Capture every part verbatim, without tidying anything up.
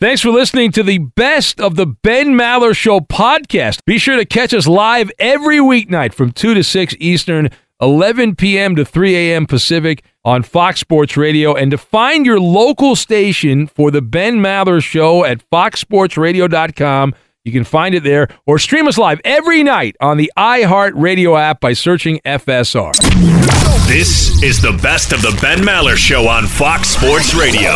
Thanks for listening to the Best of the Ben Maller Show podcast. Be sure to catch us live every weeknight from two to six Eastern, eleven p.m. to three a.m. Pacific on Fox Sports Radio. And to find your local station for the Ben Maller Show at fox sports radio dot com, you can find it there, or stream us live every night on the iHeartRadio app by searching F S R. This is the Best of the Ben Maller Show on Fox Sports Radio.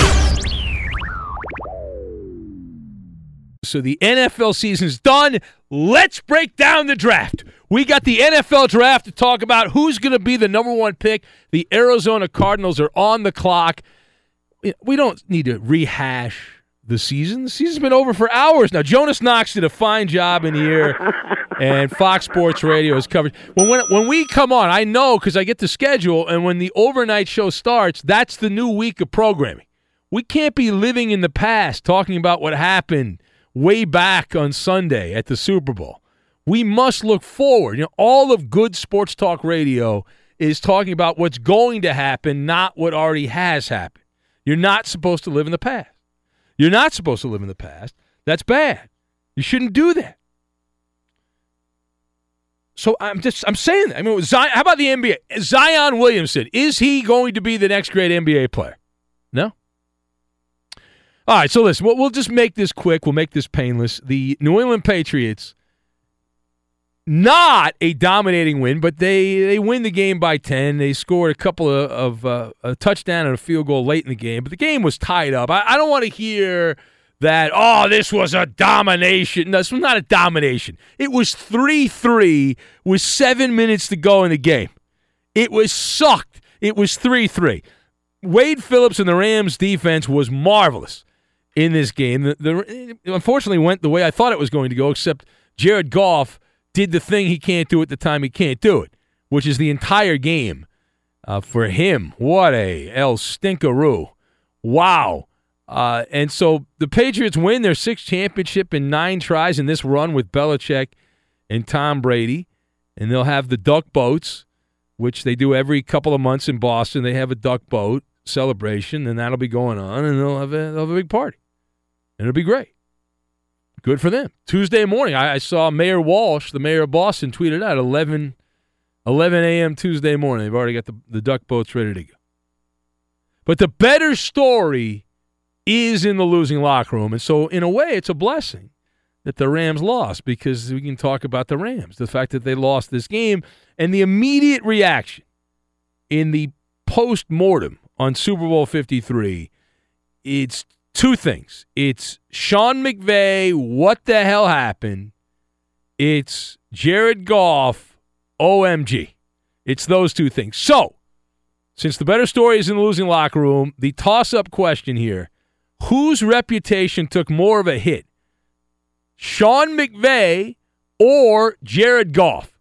So the N F L season's done. Let's break down the draft. We got the N F L draft to talk about who's going to be the number one pick. The Arizona Cardinals are on the clock. We don't need to rehash the season. The season's been over for hours now. Jonas Knox did a fine job in here, and Fox Sports Radio is covered. When, when, when we come on, I know because I get the schedule, and when the overnight show starts, that's the new week of programming. We can't be living in the past talking about what happened way back on Sunday at the Super Bowl. We must look forward. You know, all of good sports talk radio is talking about what's going to happen, not what already has happened. You're not supposed to live in the past. You're not supposed to live in the past. That's bad. You shouldn't do that. So I'm just I'm saying that. I mean, Zion, how about the N B A? Zion Williamson, is he going to be the next great N B A player? No? All right, so listen, we'll, we'll just make this quick. We'll make this painless. The New England Patriots, not a dominating win, but they, they win the game by ten. They scored a couple of, of uh, a touchdown and a field goal late in the game, but the game was tied up. I, I don't want to hear that, oh, this was a domination. No, this was not a domination. It was three three with seven minutes to go in the game. It was sucked. It was three three. Wade Phillips and the Rams defense was marvelous in this game. The, the, it unfortunately went the way I thought it was going to go, except Jared Goff did the thing he can't do at the time he can't do it, which is the entire game uh, for him. What a El Stinkaroo. Wow. Uh, and so the Patriots win their sixth championship in nine tries in this run with Belichick and Tom Brady, and they'll have the duck boats, which they do every couple of months in Boston. They have a duck boat celebration, and that'll be going on, and they'll have a, they'll have a big party. And it'll be great. Good for them. Tuesday morning, I, I saw Mayor Walsh, the mayor of Boston, tweeted out eleven a.m. Tuesday morning. They've already got the, the duck boats ready to go. But the better story is in the losing locker room. And so, in a way, it's a blessing that the Rams lost, because we can talk about the Rams, the fact that they lost this game, and the immediate reaction in the post-mortem on Super Bowl fifty-three, it's two things. It's Sean McVay, what the hell happened? It's Jared Goff, O M G. It's those two things. So, since the better story is in the losing locker room, the toss-up question here, whose reputation took more of a hit? Sean McVay or Jared Goff?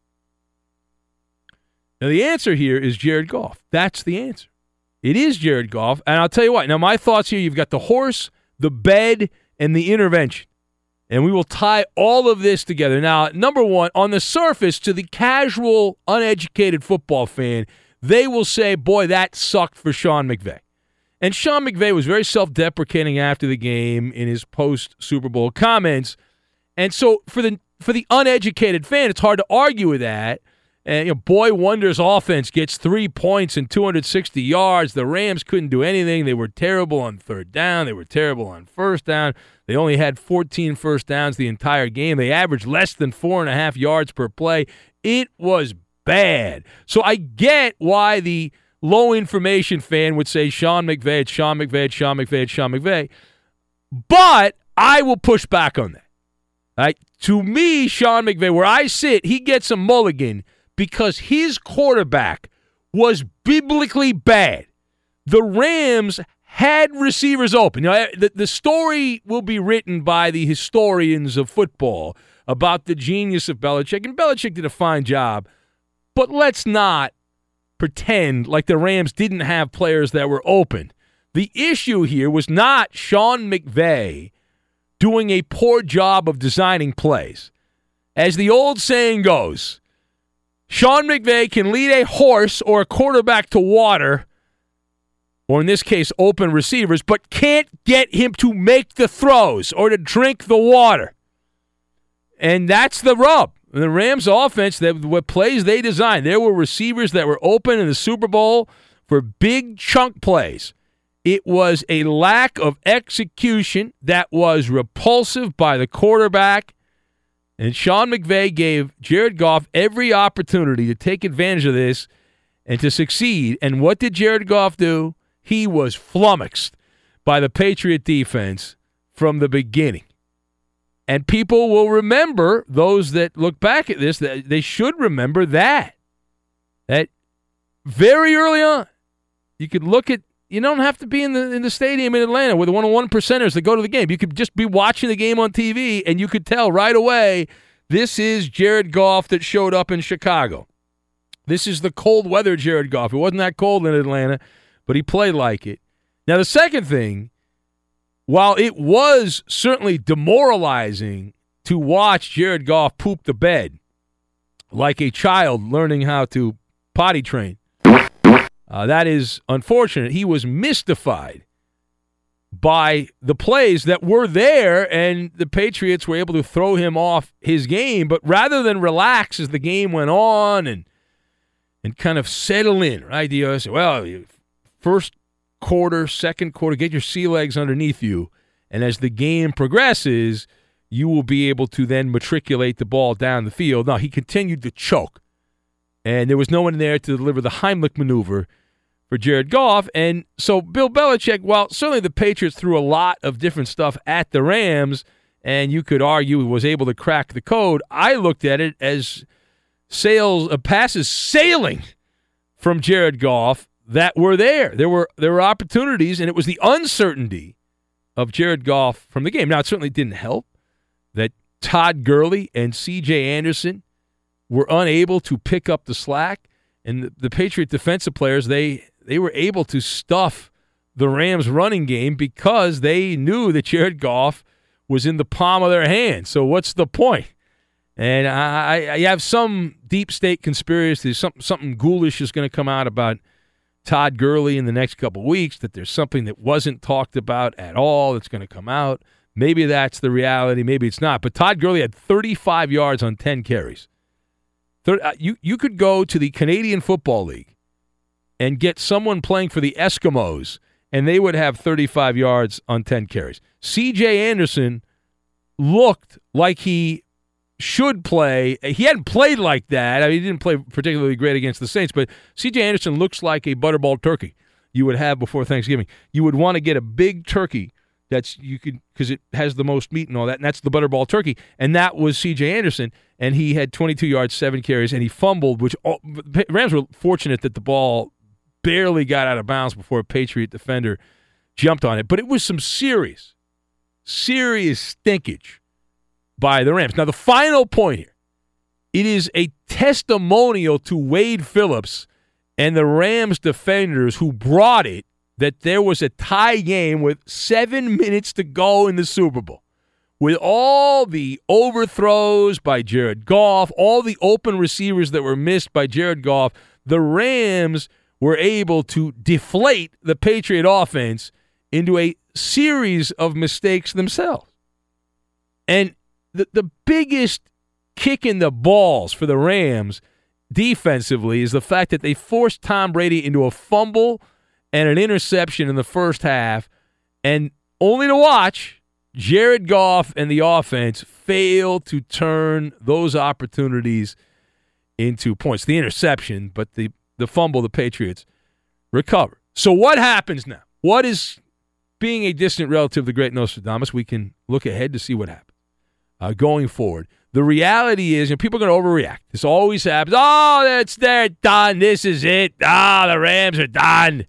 Now, the answer here is Jared Goff. That's the answer. It is Jared Goff, and I'll tell you what. Now, my thoughts here, you've got the horse, the bed, and the intervention, and we will tie all of this together. Now, number one, on the surface, to the casual, uneducated football fan, they will say, boy, that sucked for Sean McVay. And Sean McVay was very self-deprecating after the game in his post-Super Bowl comments, and so for the for the uneducated fan, it's hard to argue with that. And, you know, Boy Wonder's offense gets three points and two hundred sixty yards. The Rams couldn't do anything. They were terrible on third down. They were terrible on first down. They only had fourteen first downs the entire game. They averaged less than four and a half yards per play. It was bad. So I get why the low information fan would say Sean McVay, it's Sean McVay, it's Sean McVay, it's Sean McVay. But I will push back on that. All right? To me, Sean McVay, where I sit, he gets a mulligan because his quarterback was biblically bad. The Rams had receivers open. You know, the, the story will be written by the historians of football about the genius of Belichick, and Belichick did a fine job, but let's not pretend like the Rams didn't have players that were open. The issue here was not Sean McVay doing a poor job of designing plays. As the old saying goes, Sean McVay can lead a horse or a quarterback to water, or in this case, open receivers, but can't get him to make the throws or to drink the water. And that's the rub. The Rams offense, that what plays they designed, there were receivers that were open in the Super Bowl for big chunk plays. It was a lack of execution that was repulsive by the quarterback. And Sean McVay gave Jared Goff every opportunity to take advantage of this and to succeed. And what did Jared Goff do? He was flummoxed by the Patriot defense from the beginning. And people will remember, those that look back at this, that they should remember that. That very early on, you could look at, you don't have to be in the in the stadium in Atlanta with one of one percenters that go to the game. You could just be watching the game on T V, and you could tell right away, this is Jared Goff that showed up in Chicago. This is the cold weather Jared Goff. It wasn't that cold in Atlanta, but he played like it. Now, the second thing, while it was certainly demoralizing to watch Jared Goff poop the bed like a child learning how to potty train, uh, that is unfortunate. He was mystified by the plays that were there, and the Patriots were able to throw him off his game. But rather than relax as the game went on and and kind of settle in, right? You say, well, first quarter, second quarter, get your sea legs underneath you, and as the game progresses, you will be able to then matriculate the ball down the field. No, he continued to choke, and there was no one there to deliver the Heimlich maneuver for Jared Goff. And so Bill Belichick, while certainly the Patriots threw a lot of different stuff at the Rams, and you could argue he was able to crack the code, I looked at it as sales, uh, passes sailing from Jared Goff that were there. There were there were opportunities, and it was the uncertainty of Jared Goff from the game. Now, it certainly didn't help that Todd Gurley and C J Anderson were unable to pick up the slack, and the, the Patriot defensive players, they they were able to stuff the Rams' running game because they knew that Jared Goff was in the palm of their hand. So what's the point? And I, I have some deep state conspiracy, something, something ghoulish is going to come out about Todd Gurley in the next couple of weeks, that there's something that wasn't talked about at all that's going to come out. Maybe that's the reality. Maybe it's not. But Todd Gurley had thirty-five yards on ten carries. You, you could go to the Canadian Football League and get someone playing for the Eskimos, and they would have thirty-five yards on ten carries. C J Anderson looked like he should play. He hadn't played like that. I mean, he didn't play particularly great against the Saints, but C J Anderson looks like a butterball turkey you would have before Thanksgiving. You would want to get a big turkey that's you could because it has the most meat and all that, and that's the butterball turkey. And that was C J Anderson, and he had twenty-two yards, seven carries, and he fumbled, which all, Rams were fortunate that the ball barely got out of bounds before a Patriot defender jumped on it. But it was some serious, serious stinkage by the Rams. Now, the final point here, it is a testimonial to Wade Phillips and the Rams defenders who brought it that there was a tie game with seven minutes to go in the Super Bowl. With all the overthrows by Jared Goff, all the open receivers that were missed by Jared Goff, the Rams were able to deflate the Patriot offense into a series of mistakes themselves. And the, the biggest kick in the balls for the Rams defensively is the fact that they forced Tom Brady into a fumble and an interception in the first half, and only to watch Jared Goff and the offense fail to turn those opportunities into points. The interception, but the, the fumble the Patriots recover. So what happens now? What is, being a distant relative of the great Nostradamus, we can look ahead to see what happens uh, going forward. The reality is, and people are going to overreact. This always happens. Oh, that's they're done. This is it. Ah, oh, the Rams are done.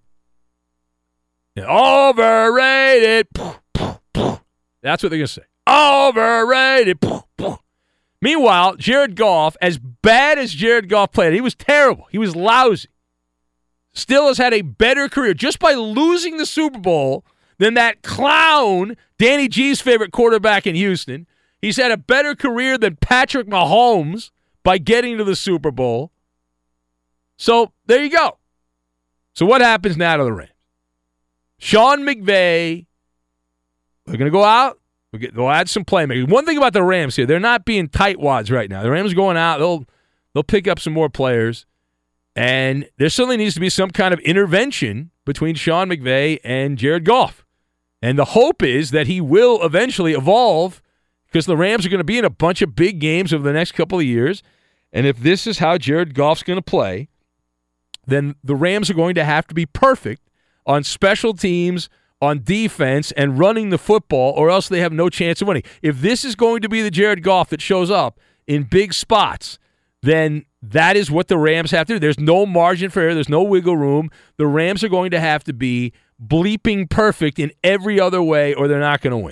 Overrated. That's what they're going to say. Overrated. Meanwhile, Jared Goff, as bad as Jared Goff played, he was terrible. He was lousy. Still has had a better career just by losing the Super Bowl than that clown, Danny G's favorite quarterback in Houston. He's had a better career than Patrick Mahomes by getting to the Super Bowl. So there you go. So what happens now to the Rams? Sean McVay, they're going to go out. They'll add some playmakers. One thing about the Rams here, they're not being tightwads right now. The Rams are going out. They'll they'll pick up some more players. And there certainly needs to be some kind of intervention between Sean McVay and Jared Goff. And the hope is that he will eventually evolve because the Rams are going to be in a bunch of big games over the next couple of years. And if this is how Jared Goff's going to play, then the Rams are going to have to be perfect on special teams, on defense, and running the football, or else they have no chance of winning. If this is going to be the Jared Goff that shows up in big spots, then that is what the Rams have to do. There's no margin for error. There's no wiggle room. The Rams are going to have to be bleeping perfect in every other way, or they're not going to win.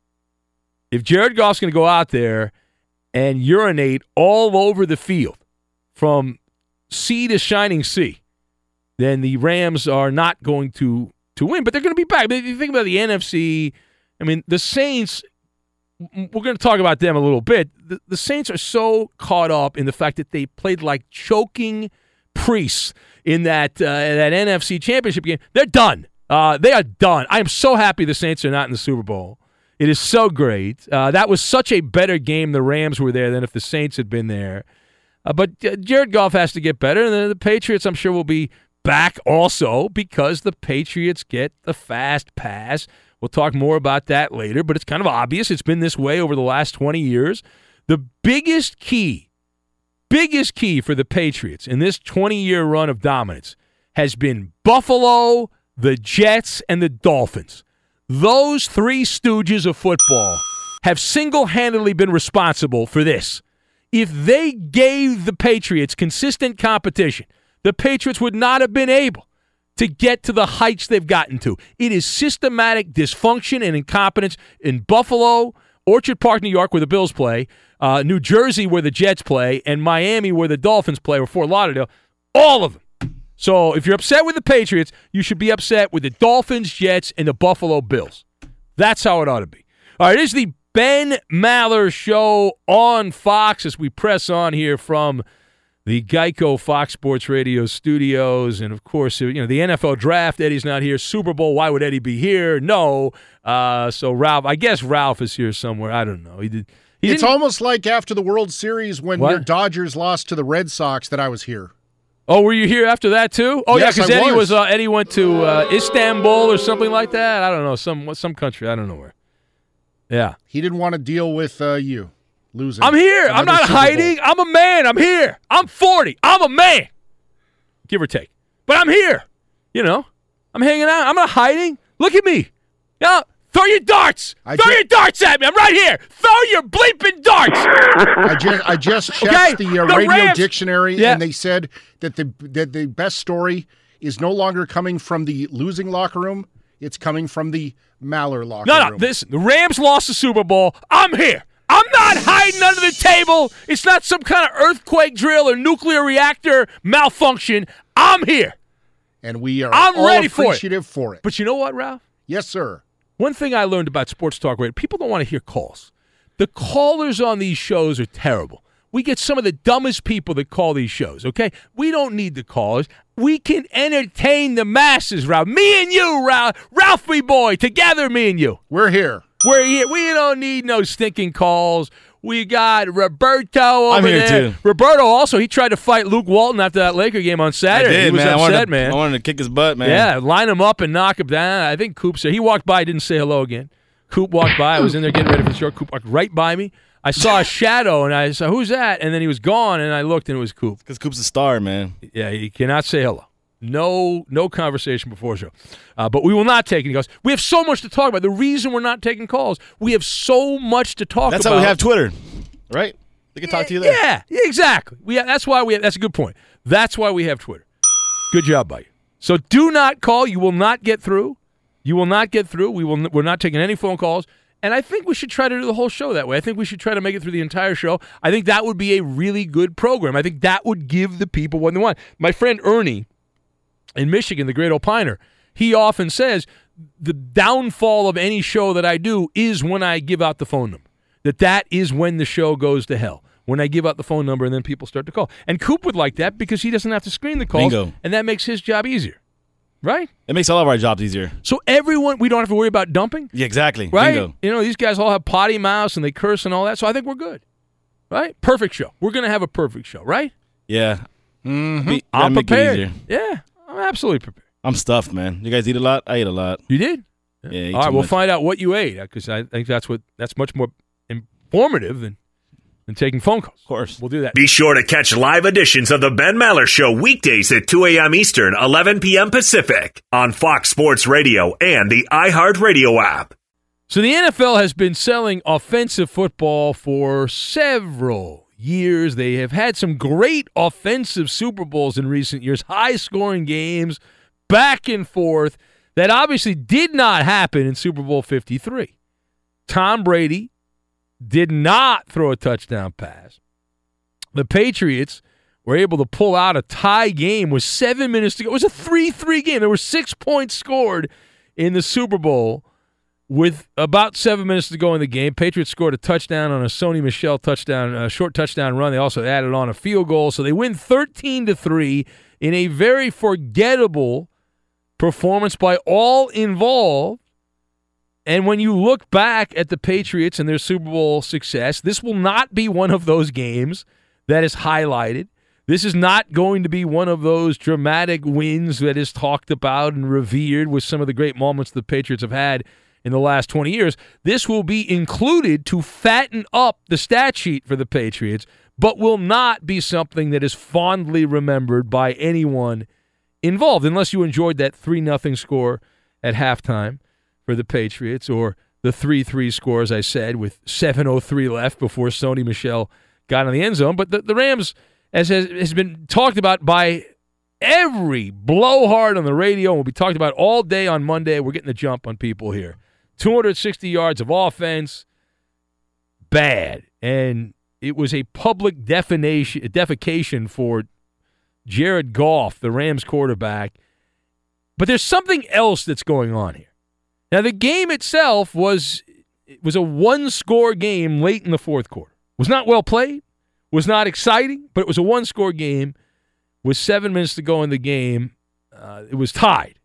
If Jared Goff's going to go out there and urinate all over the field from sea to shining sea, then the Rams are not going to, to win. But they're going to be back. If you think about the N F C, I mean, the Saints, we're going to talk about them a little bit. The, the Saints are so caught up in the fact that they played like choking priests in that uh, that N F C Championship game. They're done. Uh, they are done. I am so happy the Saints are not in the Super Bowl. It is so great. Uh, that was such a better game. The Rams were there than if the Saints had been there. Uh, but uh, Jared Goff has to get better, and then the Patriots, I'm sure, will be back also because the Patriots get the fast pass. We'll talk more about that later, but it's kind of obvious. It's been this way over the last twenty years. The biggest key, biggest key for the Patriots in this twenty-year run of dominance has been Buffalo, the Jets, and the Dolphins. Those three stooges of football have single-handedly been responsible for this. If they gave the Patriots consistent competition, the Patriots would not have been able to get to the heights they've gotten to. It is systematic dysfunction and incompetence in Buffalo, Orchard Park, New York, where the Bills play, uh, New Jersey, where the Jets play, and Miami, where the Dolphins play, or Fort Lauderdale. All of them. So if you're upset with the Patriots, you should be upset with the Dolphins, Jets, and the Buffalo Bills. That's how it ought to be. All right, it is the Ben Maller Show on Fox as we press on here from the Geico Fox Sports Radio studios. And, of course, you know, the N F L Draft, Eddie's not here. Super Bowl, why would Eddie be here? No. Uh, so Ralph, I guess Ralph is here somewhere. I don't know. He did. He it's almost like after the World Series when What? your Dodgers lost to the Red Sox that I was here. Oh, were you here after that too? Oh, yes, yeah, because I Eddie was. was uh, Eddie went to uh, Istanbul or something like that. I don't know, some some country. I don't know where. Yeah, He didn't want to deal with uh, you losing. I'm here. I'm another not Super Bowl. hiding. I'm a man. I'm here. I'm forty. I'm a man, give or take. But I'm here. You know, I'm hanging out. I'm not hiding. Look at me. Yeah. Throw your darts. I Throw ju- your darts at me. I'm right here. Throw your bleeping darts. I just I just checked Okay, the, uh, the radio Rams- dictionary, Yeah. and they said that the that the best story is no longer coming from the losing locker room; it's coming from the Maller locker No, no. room. Listen, the Rams lost the Super Bowl. I'm here. I'm not hiding under the table. It's not some kind of earthquake drill or nuclear reactor malfunction. I'm here. and we are I'm all ready for it. appreciative for it. But you know what, Ralph? Yes, sir. One thing I learned about Sports Talk Radio, people don't want to hear calls. The callers on these shows are terrible. We get some of the dumbest people that call these shows, okay? We don't need the callers. We can entertain the masses, Ralph. Me and you, Ralph. Ralphie boy, together, me and you. We're here. We're here. We don't need no stinking calls. We got Roberto over I'm here, there. too. Roberto also, he tried to fight Luke Walton after that Laker game on I Saturday. did, he was man. I upset, wanted to, man. I wanted to kick his butt, man. Yeah, line him up and knock him down. I think Coop said he walked by, didn't say hello again. Coop walked by. I was in there getting ready for the show. Coop walked right by me. I saw a shadow, and I said, "Who's that?" And then he was gone, and I looked, and it was Coop. Because Coop's a star, man. Yeah, you cannot say hello. No, no conversation before the show. Uh, but we will not take any calls. We have so much to talk about. The reason we're not taking calls, we have so much to talk That's about. how we have Twitter, right? They can talk to you there. Yeah, yeah, exactly. We have, that's why we have, that's a good point. That's why we have Twitter. Good job by you. So do not call. You will not get through. You will not get through. We will. We're not taking any phone calls. And I think we should try to do the whole show that way. I think we should try to make it through the entire show. I think that would be a really good program. I think that would give the people what they want. My friend Ernie in Michigan, the great opiner, he often says the downfall of any show that I do is when I give out the phone number. That that is when the show goes to hell. When I give out the phone number and then people start to call. And Coop would like that because he doesn't have to screen the calls. Bingo. And that makes his job easier. right? It makes all of our jobs easier. So everyone, we don't have to worry about dumping, Yeah, exactly. right? Bingo. You know, these guys all have potty mouths and they curse and all that, so I think we're good, right? Perfect show. We're going to have a perfect show, right? Yeah. Mm-hmm. Be- I'm make it prepared. easier. Yeah, I'm absolutely prepared. I'm stuffed, man. You guys eat a lot? I eat a lot. You did? Yeah. I eat All right, too we'll much. find out what you ate because I think that's what that's much more informative than, than taking phone calls. Of course. We'll do that. Be sure to catch live editions of the Ben Maller Show weekdays at two a.m. Eastern, eleven p.m. Pacific on Fox Sports Radio and the iHeartRadio app. So the N F L has been selling offensive football for several years. They have had some great offensive Super Bowls in recent years, high-scoring games, back and forth. That obviously did not happen in Super Bowl fifty-three. Tom Brady did not throw a touchdown pass. The Patriots were able to pull out a tie game with seven minutes to go. It was a three three game. There were six points scored in the Super Bowl with about seven minutes to go in the game. Patriots scored a touchdown on a Sony Michel touchdown, a short touchdown run. They also added on a field goal. So they win thirteen to three in a very forgettable performance by all involved. And when you look back at the Patriots and their Super Bowl success, this will not be one of those games that is highlighted. This is not going to be one of those dramatic wins that is talked about and revered with some of the great moments the Patriots have had in the last twenty years. This will be included to fatten up the stat sheet for the Patriots, but will not be something that is fondly remembered by anyone involved, unless you enjoyed that three nothing score at halftime for the Patriots, or the three three score, as I said, with seven oh three left before Sony Michel got in the end zone. But the, the Rams, as has, has been talked about by every blowhard on the radio, and will be talked about all day on Monday. We're getting the jump on people here. two hundred sixty yards of offense, bad. And it was a public defamation, defecation for Jared Goff, the Rams quarterback. But there's something else that's going on here. Now, the game itself was it was a one-score game late in the fourth quarter. It was not well played, was not exciting, but it was a one-score game with seven minutes to go in the game. Uh, it was tied.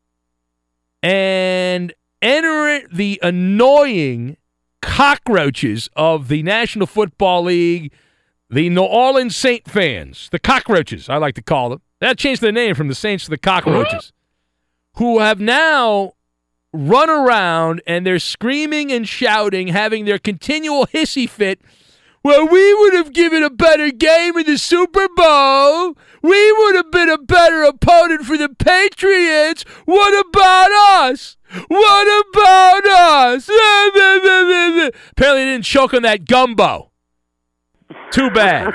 And enter the annoying cockroaches of the National Football League, the New Orleans Saint fans, the cockroaches, I like to call them. That changed their name from the Saints to the cockroaches, who have now run around and they're screaming and shouting, having their continual hissy fit. Well, we would have given a better game in the Super Bowl. We would have been a better opponent for the Patriots. What about us? What about us? Apparently they didn't choke on that gumbo. Too bad.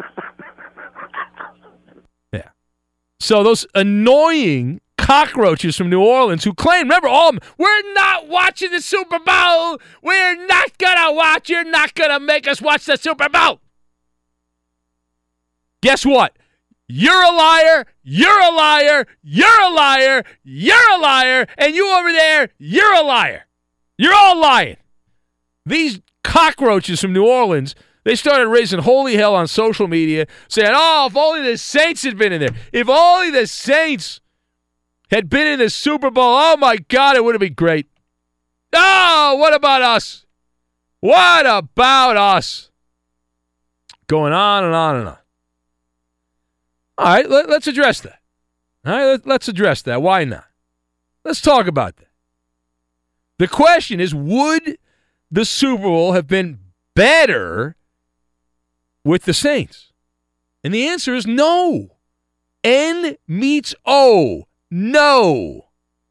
Yeah. So those annoying cockroaches from New Orleans who claim, remember, all of them, we're not watching the Super Bowl. We're not going to watch. You're not going to make us watch the Super Bowl. Guess what? You're a liar. You're a liar. You're a liar. You're a liar. And you over there, you're a liar. You're all lying. These cockroaches from New Orleans, they started raising holy hell on social media, saying, oh, if only the Saints had been in there. If only the Saints had been in the Super Bowl, oh, my God, it would have been great. Oh, what about us? What about us? Going on and on and on. All right, let, let's address that. All right, let, let's address that. Why not? Let's talk about that. The question is, would the Super Bowl have been better with the Saints? And the answer is no. N meets O. No.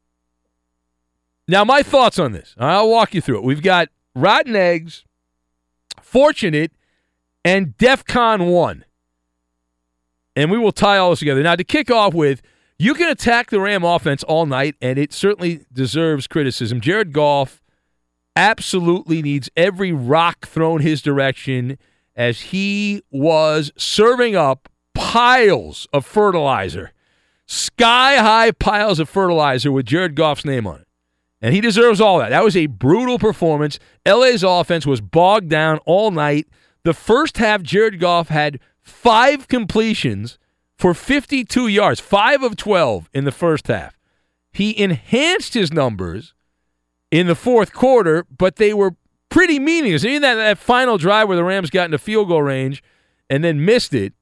Now, my thoughts on this. I'll walk you through it. We've got Rotten Eggs, Fortunate, and DEFCON one. And we will tie all this together. Now, to kick off with, you can attack the Ram offense all night, and it certainly deserves criticism. Jared Goff absolutely needs every rock thrown his direction as he was serving up piles of fertilizer, sky-high piles of fertilizer with Jared Goff's name on it. And he deserves all that. That was a brutal performance. L A's offense was bogged down all night. The first half, Jared Goff had five completions for fifty-two yards, five of twelve in the first half. he enhanced his numbers in the fourth quarter, but they were pretty meaningless. Even that, that final drive where the Rams got into field goal range and then missed it,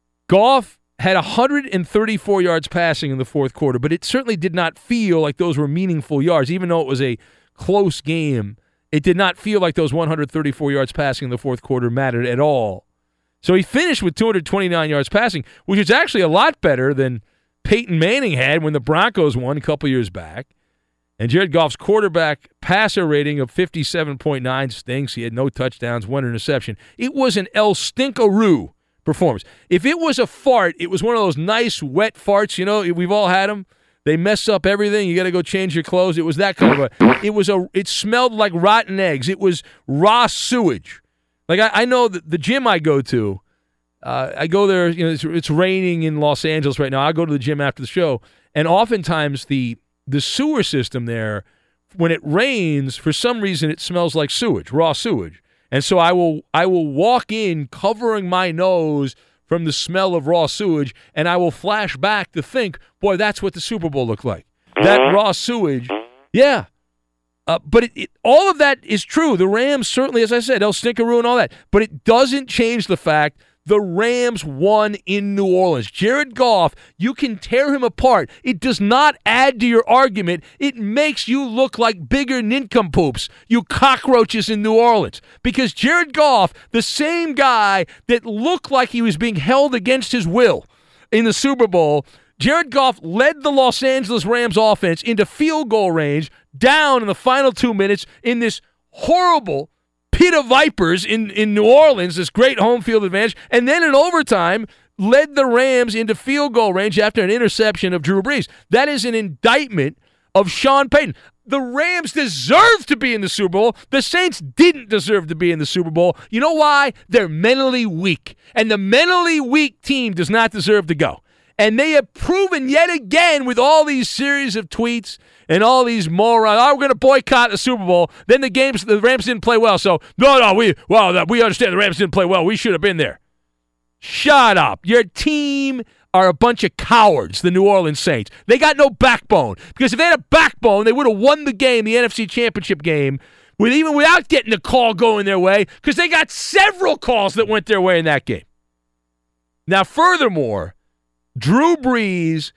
Goff had one hundred thirty-four yards passing in the fourth quarter, but it certainly did not feel like those were meaningful yards. Even though it was a close game, it did not feel like those one hundred thirty-four yards passing in the fourth quarter mattered at all. So he finished with two hundred twenty-nine yards passing, which is actually a lot better than Peyton Manning had when the Broncos won a couple years back. And Jared Goff's quarterback passer rating of fifty-seven point nine stinks. He had no touchdowns, one interception. It was an El Stinkaroo performance. If it was a fart, it was one of those nice wet farts. You know, we've all had them. They mess up everything. You got to go change your clothes. It was that kind of a. It was a. It smelled like rotten eggs. It was raw sewage. Like I, I know that the gym I go to, uh, I go there. You know, it's, it's raining in Los Angeles right now. I go to the gym after the show, and oftentimes the the sewer system there, when it rains, for some reason it smells like sewage, raw sewage. And so I will I will walk in covering my nose from the smell of raw sewage, and I will flash back to think, boy, that's what the Super Bowl looked like. That raw sewage. Yeah. Uh, but it, it, all of that is true. The Rams certainly, as I said, El Stinkaroo and all that. But it doesn't change the fact the Rams won in New Orleans. Jared Goff, you can tear him apart. It does not add to your argument. It makes you look like bigger nincompoops, you cockroaches in New Orleans. Because Jared Goff, the same guy that looked like he was being held against his will in the Super Bowl, Jared Goff led the Los Angeles Rams offense into field goal range down in the final two minutes in this horrible pit of vipers in, in New Orleans, this great home field advantage, and then in overtime led the Rams into field goal range after an interception of Drew Brees. That is an indictment of Sean Payton. The Rams deserve to be in the Super Bowl. The Saints didn't deserve to be in the Super Bowl. You know why? They're mentally weak, and the mentally weak team does not deserve to go. And they have proven yet again with all these series of tweets and all these morons, oh, we're going to boycott the Super Bowl. Then the games, the Rams didn't play well. So, no, no, we well, we understand the Rams didn't play well. We should have been there. Shut up. Your team are a bunch of cowards, the New Orleans Saints. They got no backbone. Because if they had a backbone, they would have won the game, the N F C Championship game, with even without getting the call going their way, because they got several calls that went their way in that game. Now, furthermore, Drew Brees,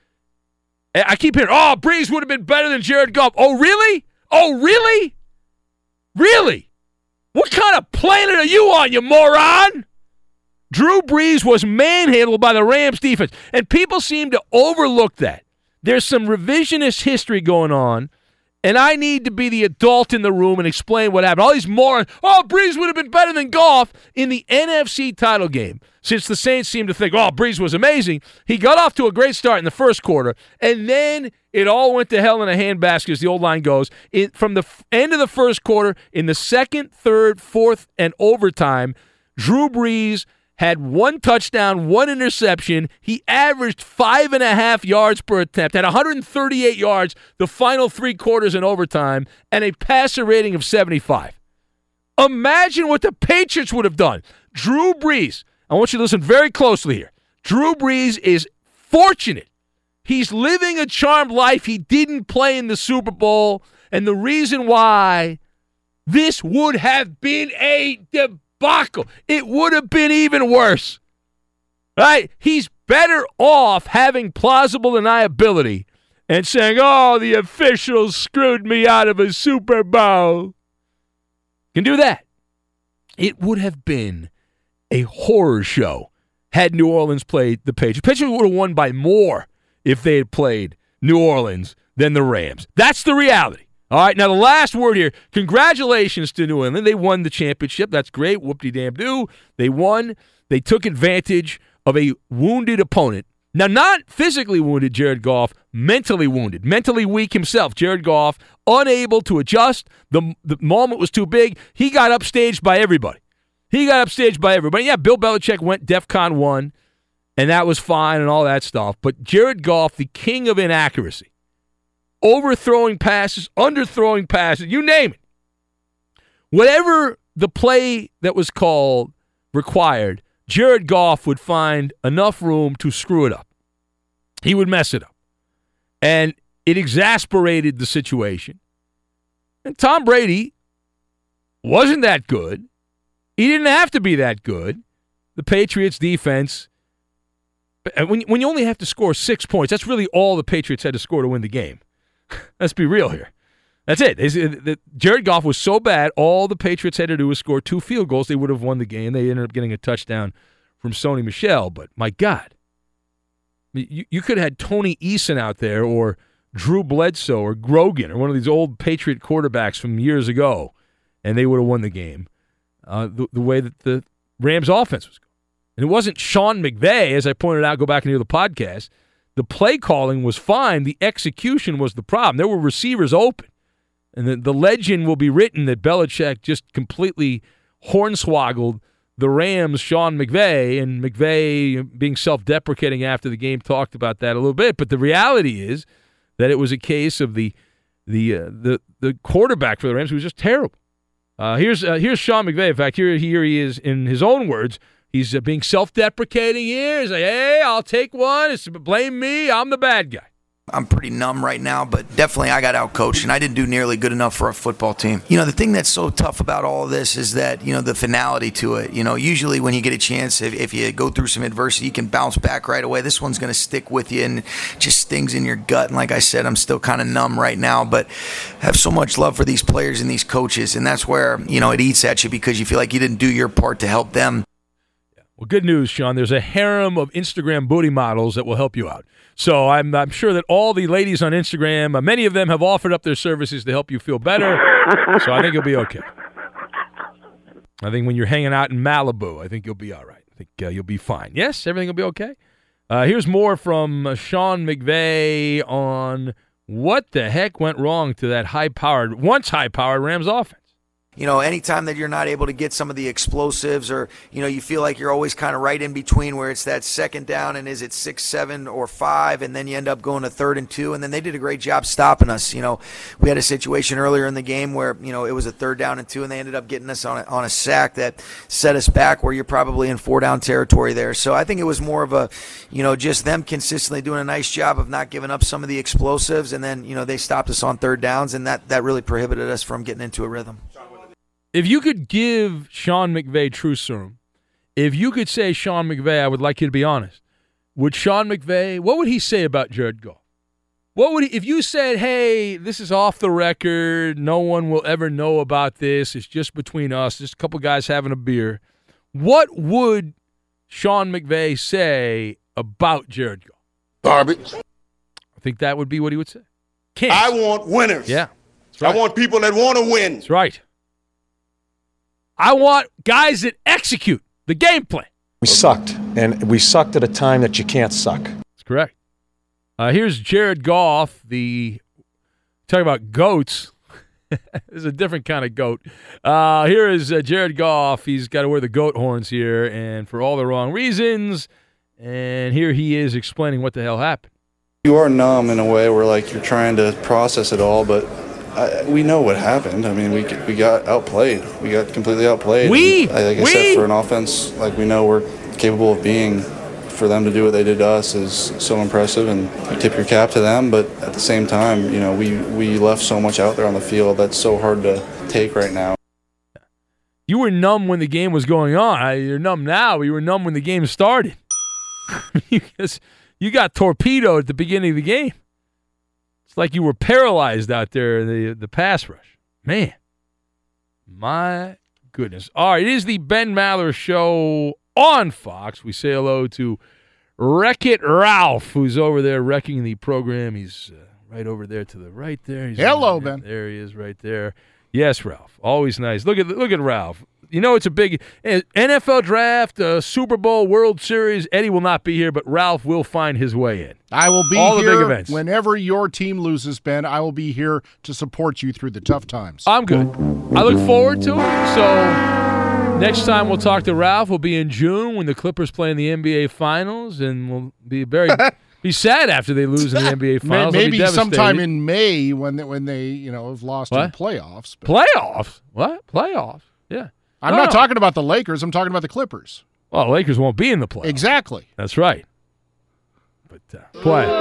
I keep hearing, oh, Brees would have been better than Jared Goff. Oh, really? Oh, really? Really? What kind of planet are you on, you moron? Drew Brees was manhandled by the Rams defense, and people seem to overlook that. There's some revisionist history going on, and I need to be the adult in the room and explain what happened. All these morons, oh, Brees would have been better than Goff in the N F C title game. Since the Saints seem to think, oh, Brees was amazing, he got off to a great start in the first quarter, and then it all went to hell in a handbasket, as the old line goes. It, from the f- end of the first quarter, in the second, third, fourth, and overtime, Drew Brees had one touchdown, one interception. He averaged five and a half yards per attempt, had one hundred thirty-eight yards the final three quarters in overtime, and a passer rating of seventy-five. Imagine what the Patriots would have done. Drew Brees, I want you to listen very closely here. Drew Brees is fortunate. He's living a charmed life. He didn't play in the Super Bowl, and the reason why, this would have been a debacle. It would have been even worse. Right? He's better off having plausible deniability and saying, oh, the officials screwed me out of a Super Bowl. Can do that. It would have been a horror show had New Orleans played the Patriots. The Patriots would have won by more if they had played New Orleans than the Rams. That's the reality. All right, now the last word here. Congratulations to New England. They won the championship. That's great. Whoop-de-damn-do. They won. They took advantage of a wounded opponent. Now, not physically wounded Jared Goff, mentally wounded, mentally weak himself. Jared Goff, unable to adjust. The, the moment was too big. He got upstaged by everybody. He got upstaged by everybody. Yeah, Bill Belichick went DEFCON one, and that was fine and all that stuff. But Jared Goff, the king of inaccuracy, overthrowing passes, underthrowing passes, you name it. Whatever the play that was called required, Jared Goff would find enough room to screw it up. He would mess it up. And It exasperated the situation. And Tom Brady wasn't that good. He didn't have to be that good. The Patriots defense, when, when you only have to score six points, that's really all the Patriots had to score to win the game. Let's be real here. That's it. It's, Jared Goff was so bad, all the Patriots had to do was score two field goals. They would have won the game. They ended up getting a touchdown from Sony Michel. But, my God, you, you could have had Tony Eason out there or Drew Bledsoe or Grogan or one of these old Patriot quarterbacks from years ago, and they would have won the game uh, the, the way that the Rams' offense was going. And it wasn't Sean McVay, as I pointed out, go back and hear the podcast. The play calling was fine. The execution was the problem. There were receivers open. And the, the legend will be written that Belichick just completely hornswoggled the Rams' Sean McVay, and McVay, being self-deprecating after the game, talked about that a little bit. But the reality is that it was a case of the the uh, the the quarterback for the Rams who was just terrible. Uh, here's uh, here's Sean McVay. In fact, here here he is in his own words. He's uh, being self-deprecating here. He's like, "Hey, I'll take one. It's blame me. I'm the bad guy." I'm pretty numb right now, but definitely I got outcoached, and I didn't do nearly good enough for a football team. You know, the thing that's so tough about all of this is that, you know, the finality to it. You know, usually when you get a chance, if, if you go through some adversity, you can bounce back right away. This one's going to stick with you and just stings in your gut. And like I said, I'm still kind of numb right now, but I have so much love for these players and these coaches, and that's where, you know, it eats at you because you feel like you didn't do your part to help them. Well, good news, Sean. There's a harem of Instagram booty models that will help you out. So I'm, I'm sure that all the ladies on Instagram, uh, many of them have offered up their services to help you feel better. So I think you'll be okay. I think when you're hanging out in Malibu, I think you'll be all right. I think uh, you'll be fine. Yes, everything will be okay. Uh, here's more from uh, Sean McVay on what the heck went wrong to that high-powered, once high-powered Rams offense. You know, anytime that you're not able to get some of the explosives, or, you know, you feel like you're always kind of right in between where it's that second down and is it six, seven, or five, and then you end up going to third and two, and then they did a great job stopping us. You know, we had a situation earlier in the game where, you know, it was a third down and two, and they ended up getting us on a, on a sack that set us back where you're probably in four down territory there. So I think it was more of a, you know, just them consistently doing a nice job of not giving up some of the explosives, and then, you know, they stopped us on third downs, and that, that really prohibited us from getting into a rhythm. If you could give Sean McVay true serum, if you could say, Sean McVay, I would like you to be honest, would Sean McVay, what would he say about Jared Goff? What would he, if you said, hey, this is off the record, no one will ever know about this, it's just between us, just a couple guys having a beer, what would Sean McVay say about Jared Goff? Garbage. I think that would be what he would say. Can't. I want winners. Yeah. That's right. I want people that want to win. That's right. I want guys that execute the game plan. We sucked, and we sucked at a time that you can't suck. That's correct. Uh, here's Jared Goff, the talk about goats. This is a different kind of goat. Uh, here is uh, Jared Goff. He's got to wear the goat horns here, and for all the wrong reasons. And here he is explaining what the hell happened. You are numb in a way where, like, you're trying to process it all, but I, we know what happened. I mean, we we got outplayed. We got completely outplayed. We, and, like I we. said, for an offense like we know we're capable of being, for them to do what they did to us is so impressive, and you tip your cap to them. But at the same time, you know, we, we left so much out there on the field that's so hard to take right now. You were numb when the game was going on. You're numb now. You were numb when the game started. Because you got torpedoed at the beginning of the game. It's like you were paralyzed out there in the, the pass rush. Man. My goodness. All right, it is the Ben Maller Show on Fox. We say hello to Wreck-It Ralph, who's over there wrecking the program. He's uh, right over there to the right there. He's hello, there. Ben. There he is right there. Yes, Ralph. Always nice. Look at look at Ralph. You know it's a big N F L draft, uh, Super Bowl, World Series. Eddie will not be here, but Ralph will find his way in. I will be All here the big events. Whenever your team loses, Ben. I will be here to support you through the tough times. I'm good. I look forward to it. So next time we'll talk to Ralph will be in June when the Clippers play in the N B A Finals, and we'll be very be sad after they lose in the N B A Finals. Maybe sometime in May when they, when they you know have lost what? in the playoffs. But. Playoffs? What? Playoffs? Yeah. I'm no, not no. talking about the Lakers. I'm talking about the Clippers. Well, the Lakers won't be in the playoffs. Exactly. That's right. But uh, play.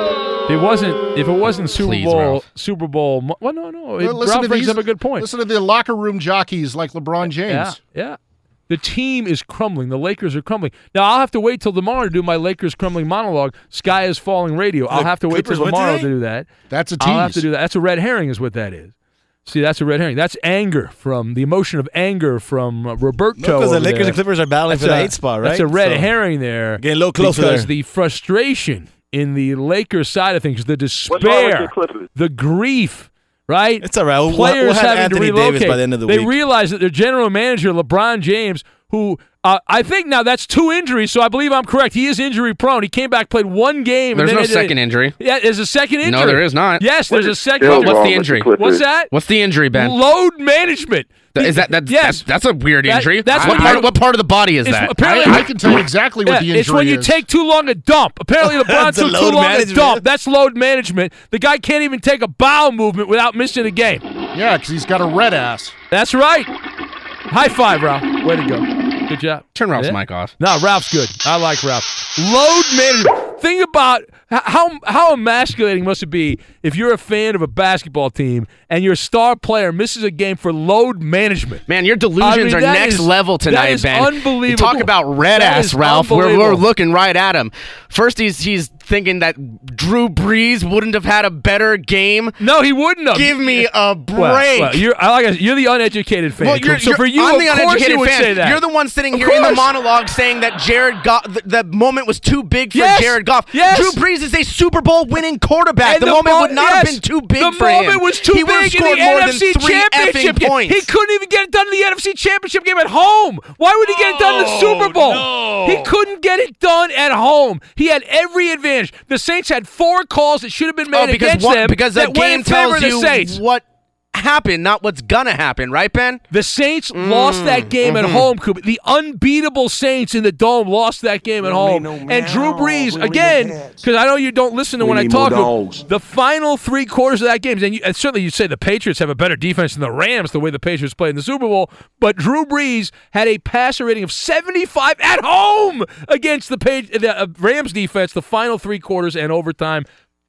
If it wasn't, if it wasn't Super Please, Bowl, Ralph. Super Bowl. mo- Well, no, no. It, Well, listen Ralph to brings these- up a good point. Listen to the locker room jockeys like LeBron James. Yeah, yeah. The team is crumbling. The Lakers are crumbling. Now, I'll have to wait till tomorrow to do my Lakers crumbling monologue. Sky is falling radio. I'll The have to wait till Clippers win tomorrow today? to do that. That's a tease. I'll have to do that. That's a red herring is what that is. See, that's a red herring. That's anger from the emotion of anger from uh, Roberto. Because the over Lakers there. and Clippers are battling That's for the a- eighth spot, right? That's a red So, herring there. Getting a little closer because there. the frustration in the Lakers side of things, the What's wrong with despair, the Clippers? the grief, right? It's all right. We'll, Players we'll have having Anthony to relocate. Davis by the end of the they week. realize that their general manager, LeBron James, who uh, I think now that's two injuries, so I believe I'm correct. He is injury prone. He came back, played one game. There's and no then it- second injury. Yeah, there's a second injury. No, there is not. Yes, there's a second Still injury. What's wrong the with injury? Clippers. What's that? What's the injury, Ben? Load management. Is that that? Yes. That's, that's a weird That- injury. that's what what part? you- What part of the body is It's that? apparently I, I can tell you exactly what Yeah, the injury it's when you is. take too long to dump. Apparently, LeBron That's a took too load long to management. dump. That's load management. The guy can't even take a bowel movement without missing a game. Yeah, because he's got a red ass. That's right. High five, Ralph. Way to go. Good job. Turn Ralph's Yeah? mic off. No, Ralph's good. I like Ralph. Load management. Think about h- how how emasculating must it be if you're a fan of a basketball team and your star player misses a game for load management. Man, your delusions I mean, are that next is- level that tonight, is Ben. unbelievable. You talk about red That ass, is Ralph. We're, we're unbelievable. looking right at him. First, he's he's thinking that Drew Brees wouldn't have had a better game. No, he wouldn't have. Give me a break. Well, well, you're I like I said, you're the uneducated fan. Well, you're, so you're, for you, I'm of the course uneducated you would fan. say that. You're the one sitting Of here in the course. monologue saying that Jared Goff, the, the moment was too big for Yes. Jared Goff. Yes. Drew Brees is a Super Bowl winning quarterback. And The, moment mo- would not yes, have been too big the for him. moment was too he would have big in scored the more N F C than three Championship effing game. points. He couldn't even get it done in the N F C Championship game at home. Why would he get it done in the Super Bowl? no. He couldn't get it done at home. He had every advantage. The Saints had four calls that should have been made Oh, because against what, them because the that went game in favor tells of the you Saints. what happened, not what's gonna happen, right, Ben? The Saints lost that game at home, Cooper. The unbeatable Saints in the Dome lost that game at home. and Drew Brees, again, because I know you don't listen to when I need more talk, dogs. the final three quarters of that game, and, you, and certainly you'd say the Patriots have a better defense than the Rams, the way the Patriots played in the Super Bowl, but Drew Brees had a passer rating of seventy-five at home against the, Page, the uh, Rams defense, the final three quarters and overtime.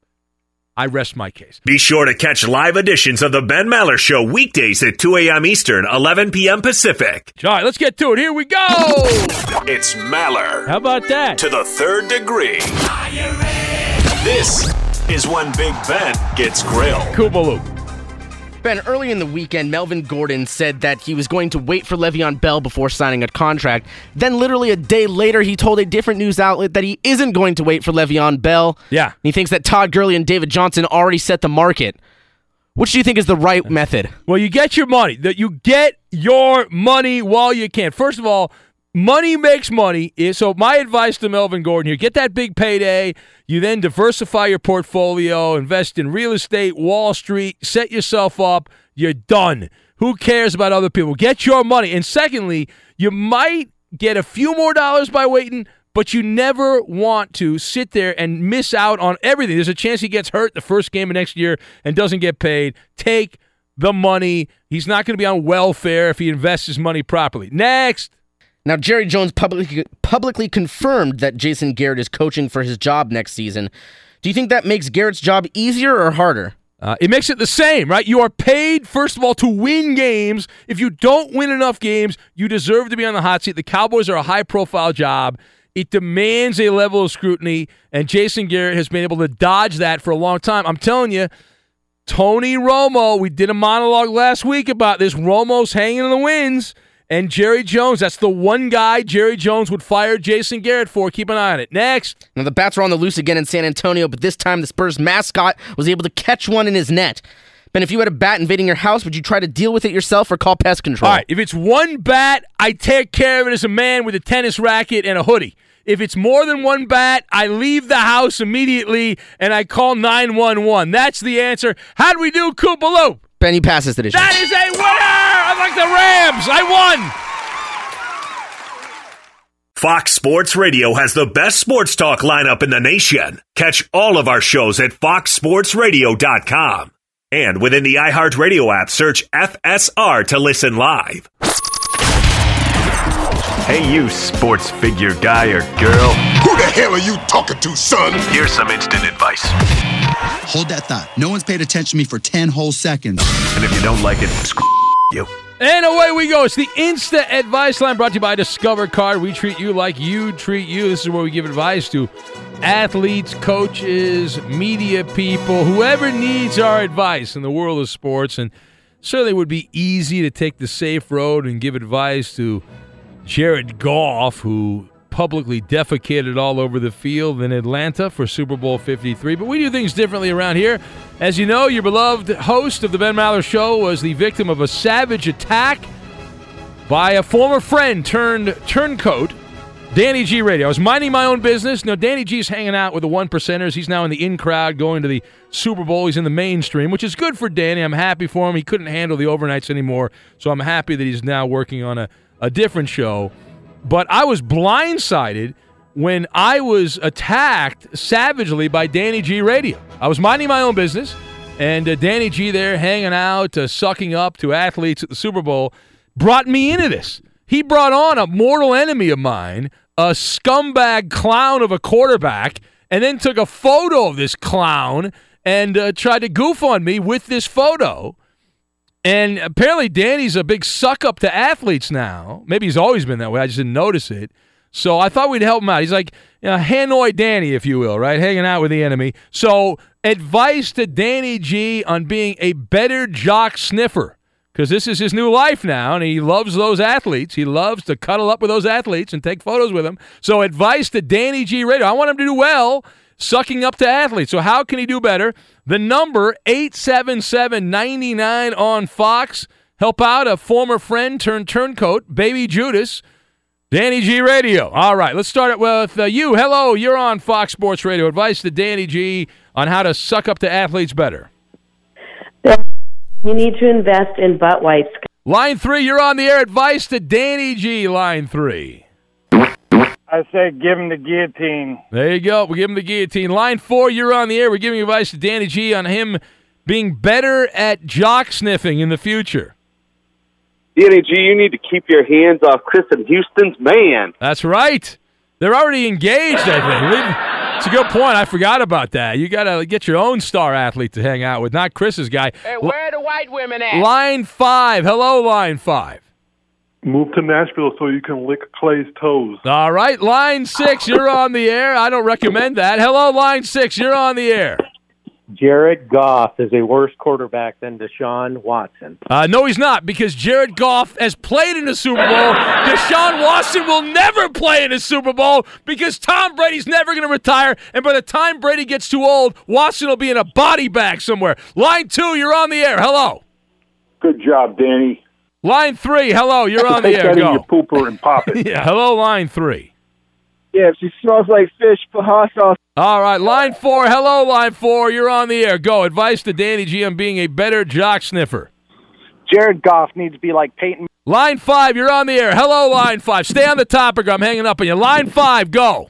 I rest my case. Be sure to catch live editions of the Ben Maller Show weekdays at two a.m. Eastern, eleven p.m. Pacific. All right, let's get to it. Here we go. It's Maller How about that? to the third degree. This is when Big Ben gets grilled. Kubaloo. Ben, early in the weekend, Melvin Gordon said that he was going to wait for Le'Veon Bell before signing a contract. Then literally a day later, he told a different news outlet that he isn't going to wait for Le'Veon Bell. Yeah. He thinks that Todd Gurley and David Johnson already set the market. Which do you think is the right method? Well, you get your money. That you get your money while you can. First of all, money makes money. So my advice to Melvin Gordon here, get that big payday. You then diversify your portfolio, invest in real estate, Wall Street, set yourself up. You're done. Who cares about other people? Get your money. And secondly, you might get a few more dollars by waiting, but you never want to sit there and miss out on everything. There's a chance he gets hurt the first game of next year and doesn't get paid. Take the money. He's not going to be on welfare if he invests his money properly. Next. Now, Jerry Jones publicly publicly confirmed that Jason Garrett is coaching for his job next season. Do you think that makes Garrett's job easier or harder? Uh, it makes it the same, right? You are paid, first of all, to win games. If you don't win enough games, you deserve to be on the hot seat. The Cowboys are a high-profile job. It demands a level of scrutiny, and Jason Garrett has been able to dodge that for a long time. I'm telling you, Tony Romo, we did a monologue last week about this. Romo's hanging in the winds. And Jerry Jones, that's the one guy Jerry Jones would fire Jason Garrett for. Keep an eye on it. Next. Now, the Bats are on the loose again in San Antonio, but this time the Spurs mascot was able to catch one in his net. Ben, if you had a bat invading your house, would you try to deal with it yourself or call pest control? All right, if it's one bat, I take care of it as a man with a tennis racket and a hoodie. If it's more than one bat, I leave the house immediately and I call nine one one. That's the answer. How do we do, Koopaloo? Ben, he passes the dishes. That is a winner! I like the Rams. I won. Fox Sports Radio has the best sports talk lineup in the nation. Catch all of our shows at fox sports radio dot com. And within the iHeartRadio app, search F S R to listen live. Hey, you sports figure guy or girl. Who the hell are you talking to, son? Here's some instant advice. Hold that thought. No one's paid attention to me for ten whole seconds. And if you don't like it, screw you. And away we go. It's the Insta Advice Line brought to you by Discover Card. We treat you like you treat you. This is where we give advice to athletes, coaches, media people, whoever needs our advice in the world of sports. And certainly it would be easy to take the safe road and give advice to Jared Goff, who publicly defecated all over the field in Atlanta for Super Bowl fifty-three. But we do things differently around here. As you know, your beloved host of the Ben Maller Show was the victim of a savage attack by a former friend turned turncoat, Danny G Radio. I was minding my own business. Now, Danny G's hanging out with the one percenters. He's now in the in crowd going to the Super Bowl. He's in the mainstream, which is good for Danny. I'm happy for him. He couldn't handle the overnights anymore, so I'm happy that he's now working on a, a different show. But I was blindsided when I was attacked savagely by Danny G Radio. I was minding my own business, and uh, Danny G there hanging out, uh, sucking up to athletes at the Super Bowl, brought me into this. He brought on a mortal enemy of mine, a scumbag clown of a quarterback, and then took a photo of this clown and uh, tried to goof on me with this photo. And apparently Danny's a big suck-up to athletes now. Maybe he's always been that way. I just didn't notice it. So I thought we'd help him out. He's like, you know, Hanoi Danny, if you will, right? Hanging out with the enemy. So advice to Danny G on being a better jock sniffer, because this is his new life now, and he loves those athletes. He loves to cuddle up with those athletes and take photos with them. So advice to Danny G Radio. I want him to do well sucking up to athletes. So how can he do better? The number, eight seven seven, nine nine on Fox. Help out a former friend turned turncoat, Baby Judas, Danny G Radio. All right, let's start it with uh, you. Hello, you're on Fox Sports Radio. Advice to Danny G on how to suck up to athletes better. You need to invest in butt wipes. Line three, you're on the air. Advice to Danny G, line three. I said give him the guillotine. There you go. We'll give him the guillotine. Line four, you're on the air. We're giving advice to Danny G on him being better at jock sniffing in the future. Danny G, you need to keep your hands off Kristen Houston's man. That's right. They're already engaged, I think. It's a good point. I forgot about that. You got to get your own star athlete to hang out with, not Chris's guy. Hey, where are the white women at? Line five. Hello, line five. Move to Nashville so you can lick Clay's toes. All right, line six, you're on the air. I don't recommend that. Hello, line six, you're on the air. Jared Goff is a worse quarterback than Deshaun Watson. Uh, no, he's not, because Jared Goff has played in the Super Bowl. Deshaun Watson will never play in a Super Bowl because Tom Brady's never going to retire, and by the time Brady gets too old, Watson will be in a body bag somewhere. Line two, you're on the air. Hello. Good job, Danny. Line three, hello, you're on the Take air. that Go. in your pooper and pop it. Yeah, hello, line three. Yeah, she smells like fish for hot sauce. All right, line four, hello, line four, you're on the air. Go. Advice to Danny G on being a better jock sniffer. Jared Goff needs to be like Peyton. Line five, you're on the air. Hello, line five. Stay on the topic. I'm hanging up on you. Line five, go.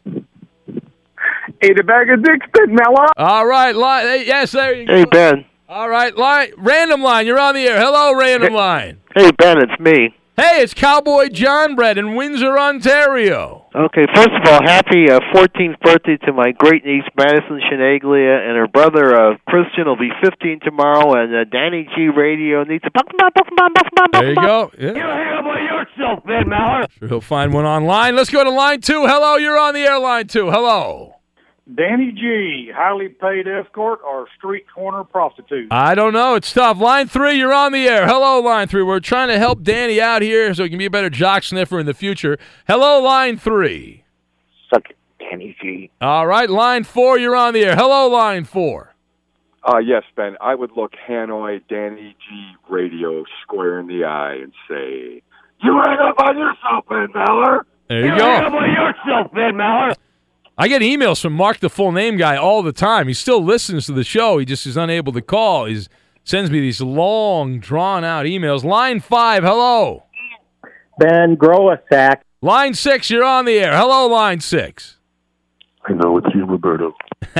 Eat a bag of dicks, Ben Mella. All right, line. Hey, yes, there you go. Hey, Ben. All right, line. Random line, you're on the air. Hello, random hey, line. Hey, Ben, it's me. Hey, it's Cowboy John Brett in Windsor, Ontario. Okay, first of all, happy uh, fourteenth birthday to my great niece, Madison Shenaglia, and her brother, uh, Christian, will be fifteen tomorrow, and uh, Danny G Radio needs a... There you go. Yeah. You handle yourself, Ben Maller. Sure he'll find one online. Let's go to line two. Hello, you're on the air, line two. Hello. Danny G, highly paid escort or street corner prostitute? I don't know. It's tough. Line three, you're on the air. Hello, line three. We're trying to help Danny out here so he can be a better jock sniffer in the future. Hello, line three. Suck it, Danny G. All right, line four, you're on the air. Hello, line four. Uh, yes, Ben. I would look Hanoi Danny G Radio square in the eye and say, "You hang up on yourself, Ben Maller." There you, you go. hang up on yourself, Ben Maller. I get emails from Mark the Full Name Guy all the time. He still listens to the show. He just is unable to call. He sends me these long, drawn-out emails. Line five, hello. Ben, grow a sack. Line six, you're on the air. Hello, line six. I know it's you, Roberto.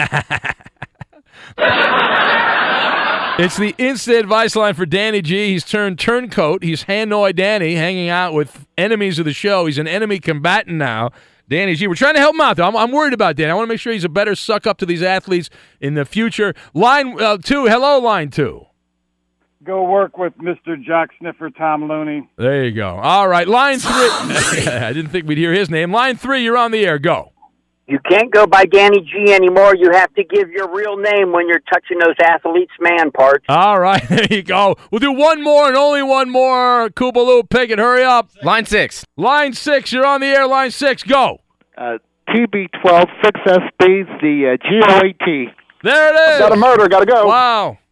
It's the instant advice line for Danny G. He's turned turncoat. He's Hanoi Danny, hanging out with enemies of the show. He's an enemy combatant now. Danny G. We're trying to help him out, though. I'm, I'm worried about Danny. I want to make sure he's a better suck up to these athletes in the future. Line uh, two. Hello, line two. Go work with Mister Jack Sniffer, Tom Looney. There you go. All right, line three. I didn't think we'd hear his name. Line three, you're on the air. Go. You can't go by Danny G anymore. You have to give your real name when you're touching those athletes' man parts. All right, there you go. We'll do one more and only one more. Koobaloo Pickett, hurry up. Line six. Line six, you're on the air. Line six, go. Uh, T B twelve six S B, the uh, G O A T. There it is. Got a murder. Got to go. Wow.